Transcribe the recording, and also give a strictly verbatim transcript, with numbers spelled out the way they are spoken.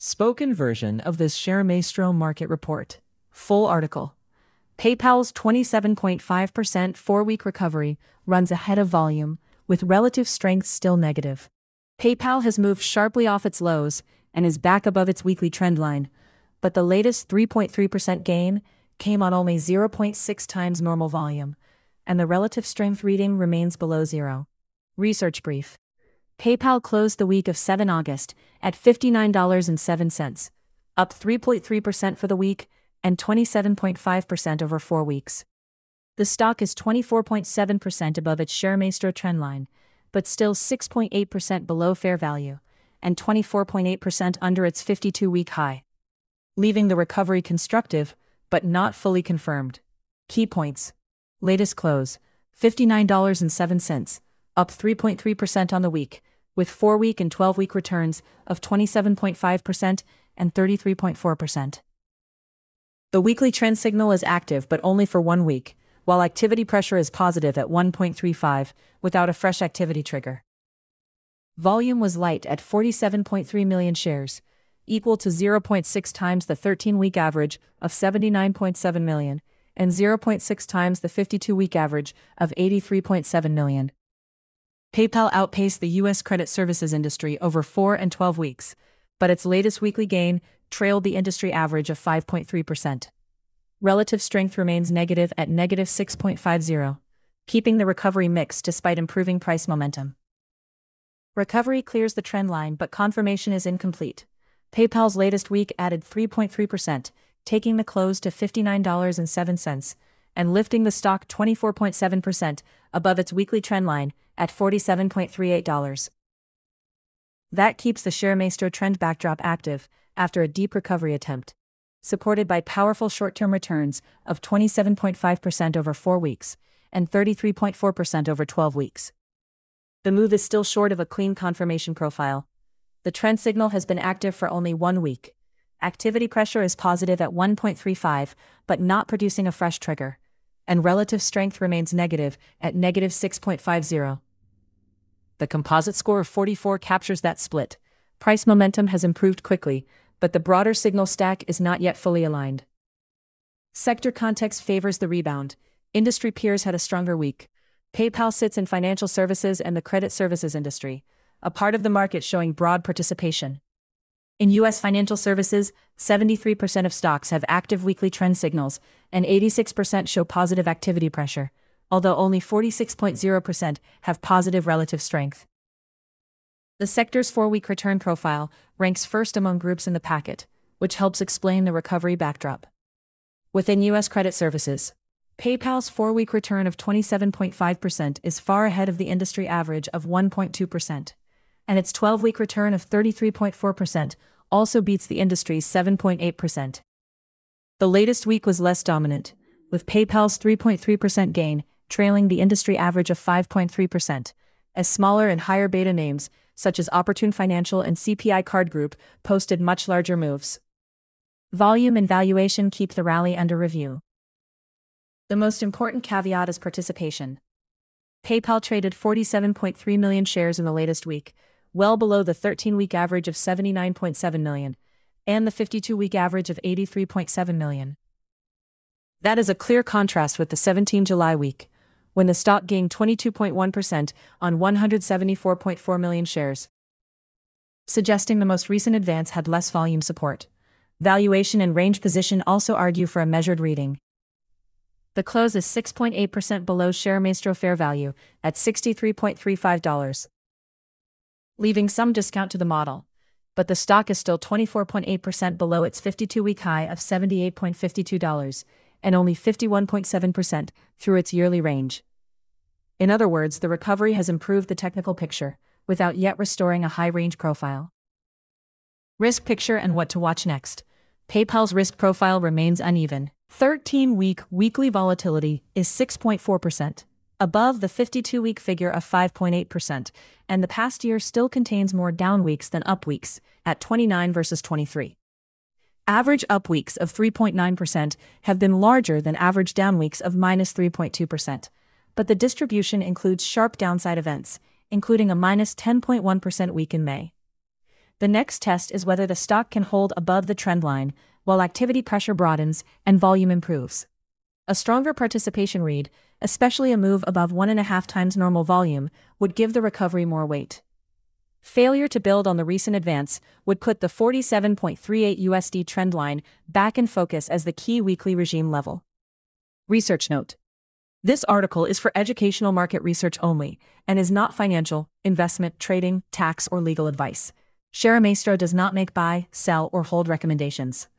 Spoken version of this ShareMaestro market report. Full article. PayPal's twenty-seven point five percent four-week recovery runs ahead of volume, with relative strength still negative. PayPal has moved sharply off its lows and is back above its weekly trend line, but the latest three point three percent gain came on only zero point six times normal volume, and the relative strength reading remains below zero. Research brief. PayPal closed the week of the seventh of August at fifty-nine dollars and seven cents, up three point three percent for the week and twenty-seven point five percent over four weeks. The stock is twenty-four point seven percent above its ShareMaestro trendline, but still six point eight percent below fair value and twenty-four point eight percent under its fifty-two-week high, leaving the recovery constructive but not fully confirmed. Key points. Latest close, fifty-nine dollars and seven cents, up three point three percent on the week, with four-week and twelve-week returns of twenty-seven point five percent and thirty-three point four percent. The weekly trend signal is active but only for one week, while activity pressure is positive at one point three five, without a fresh activity trigger. Volume was light at forty-seven point three million shares, equal to zero point six times the thirteen-week average of seventy-nine point seven million, and zero point six times the fifty-two-week average of eighty-three point seven million. PayPal outpaced the U S credit services industry over four and twelve weeks, but its latest weekly gain trailed the industry average of five point three percent. Relative strength remains negative at negative six point five zero, keeping the recovery mixed despite improving price momentum. Recovery clears the trend line, but confirmation is incomplete. PayPal's latest week added three point three percent, taking the close to fifty-nine dollars and seven cents, and lifting the stock twenty-four point seven percent above its weekly trend line at forty-seven point three eight dollars. That keeps the ShareMaestro trend backdrop active after a deep recovery attempt, supported by powerful short-term returns of twenty-seven point five percent over four weeks and thirty-three point four percent over twelve weeks. The move is still short of a clean confirmation profile. The trend signal has been active for only one week. Activity pressure is positive at one point three five, but not producing a fresh trigger, and relative strength remains negative at negative six point five zero. The composite score of forty-four captures that split. Price momentum has improved quickly, but the broader signal stack is not yet fully aligned. Sector context favors the rebound. Industry peers had a stronger week. PayPal sits in financial services and the credit services industry, a part of the market showing broad participation. In U S financial services, seventy-three percent of stocks have active weekly trend signals, and eighty-six percent show positive activity pressure, although only forty-six point zero percent have positive relative strength. The sector's four-week return profile ranks first among groups in the packet, which helps explain the recovery backdrop. Within U S credit services, PayPal's four-week return of twenty-seven point five percent is far ahead of the industry average of one point two percent, and its twelve-week return of thirty-three point four percent also beats the industry's seven point eight percent. The latest week was less dominant, with PayPal's three point three percent gain trailing the industry average of five point three percent, as smaller and higher beta names, such as Opportune Financial and C P I Card Group, posted much larger moves. Volume and valuation keep the rally under review. The most important caveat is participation. PayPal traded forty-seven point three million shares in the latest week, well below the thirteen-week average of seventy-nine point seven million, and the fifty-two-week average of eighty-three point seven million. That is a clear contrast with the seventeenth of July week, when the stock gained twenty-two point one percent on one hundred seventy-four point four million shares, suggesting the most recent advance had less volume support. Valuation and range position also argue for a measured reading. The close is six point eight percent below ShareMaestro fair value at sixty-three point three five dollars, leaving some discount to the model, but the stock is still twenty-four point eight percent below its fifty-two-week high of seventy-eight point five two dollars, and only fifty-one point seven percent through its yearly range. In other words, the recovery has improved the technical picture, without yet restoring a high-range profile. Risk picture and what to watch next. PayPal's risk profile remains uneven. thirteen-week weekly volatility is six point four percent, above the fifty-two-week figure of five point eight percent, and the past year still contains more down weeks than up weeks, at twenty-nine versus twenty-three. Average up weeks of three point nine percent have been larger than average down weeks of minus three point two percent, but the distribution includes sharp downside events, including a minus ten point one percent week in May. The next test is whether the stock can hold above the trend line while activity pressure broadens and volume improves. A stronger participation read, especially a move above one and a half times normal volume, would give the recovery more weight. Failure to build on the recent advance would put the forty-seven point three eight U S D trend line back in focus as the key weekly regime level. Research note: this article is for educational market research only and is not financial, investment, trading, tax, or legal advice. ShareMaestro does not make buy, sell, or hold recommendations.